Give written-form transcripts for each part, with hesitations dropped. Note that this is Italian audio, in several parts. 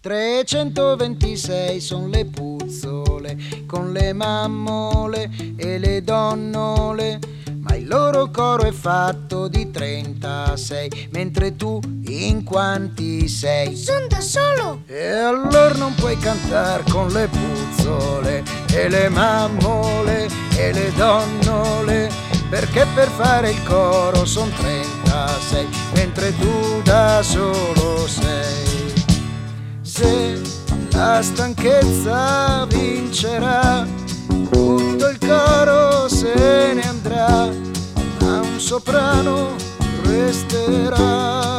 326 son le puzzole con le mammole e le donnole, ma il loro coro è fatto di 36, mentre tu in quanti sei? Son da solo! E allora non puoi cantare con le puzzole e le mammole e le donnole, perché per fare il coro son 36, mentre tu da solo sei. Se la stanchezza vincerà, tutto il coro se ne andrà, ma un soprano resterà.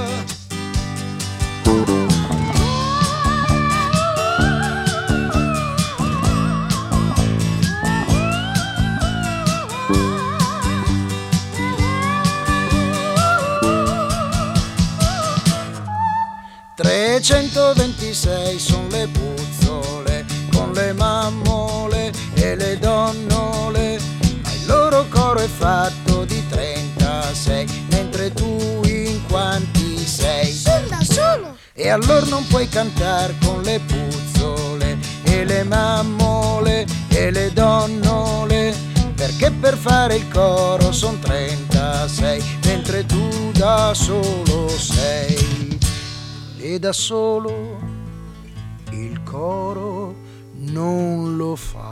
326 son le puzzole con le mammole e le donnole, ma il loro coro è fatto di 36, mentre tu in quanti sei? Son da solo! E allora non puoi cantare con le puzzole e le mammole e le donnole, perché per fare il coro son 36, mentre tu da solo sei. E da solo il coro non lo fa.